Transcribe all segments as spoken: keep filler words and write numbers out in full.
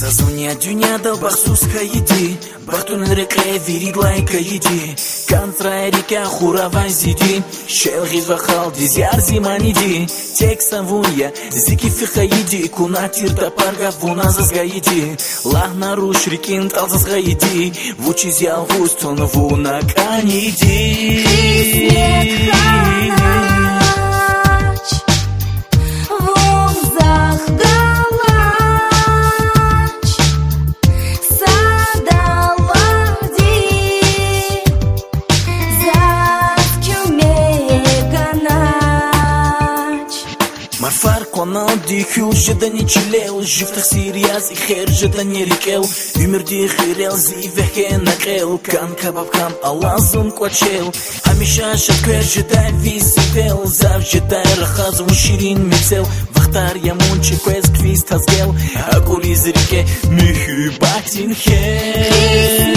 Разуня дюняда бахсус хаиди, бахтун реке вирид лайка иди, канцра река хуравай зиди, шелгиз вахал дизяр зиманиди, текста вунья, зики фихаиди, кунатир тапарга вуназас гаиди, лахна руш рекин талзас гаиди, вучиз ялгуз тон вуна каниди. Марфар конал дихюл жада не чилел, жифтах сирияз и хер жада не рекел, умер дихирел зивехе накел, кан кабабкам алазун квачел, хамиша шаквер жада висител, зав жада рахазун ширин мецел, вахтар ямунчи квез квиз тазгел, акули зрике михи батин хер.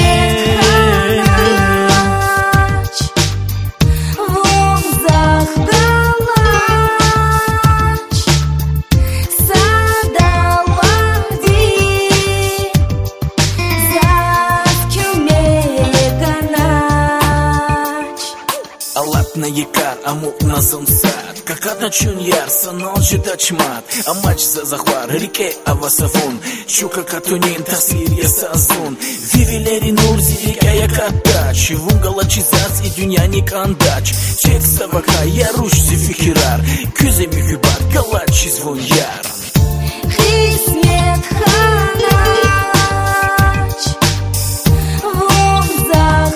На якар, амук на сумсад, каката чуньяр, санал жида чмат, а мач за захвар, реке авасафун, чука катунин, тасир я сазун, вивилери нурзи, река якатач, вунгала чизац и дюня не кандач, текста вака, я руш зифихирар, кюзе мюхибат, галач извун яр. Хисмет ханач, вунзах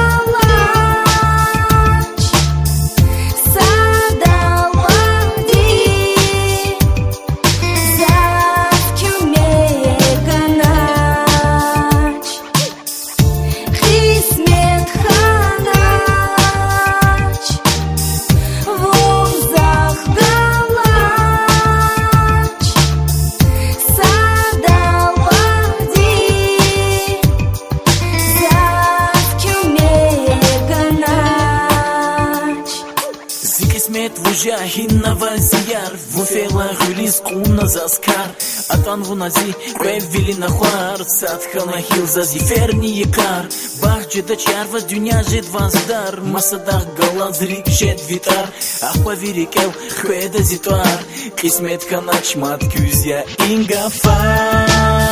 Вужа хинна вальзияр, вуфела хулис куна заскар, атан вунази квевили нахвар, садхана хил зази ферни якар, бах джеда чарва дюня жед ваздар, масадах галаз рик жед витар, ахва вирикел хведа зитуар, кисмет ханач мат кюзя ингафар.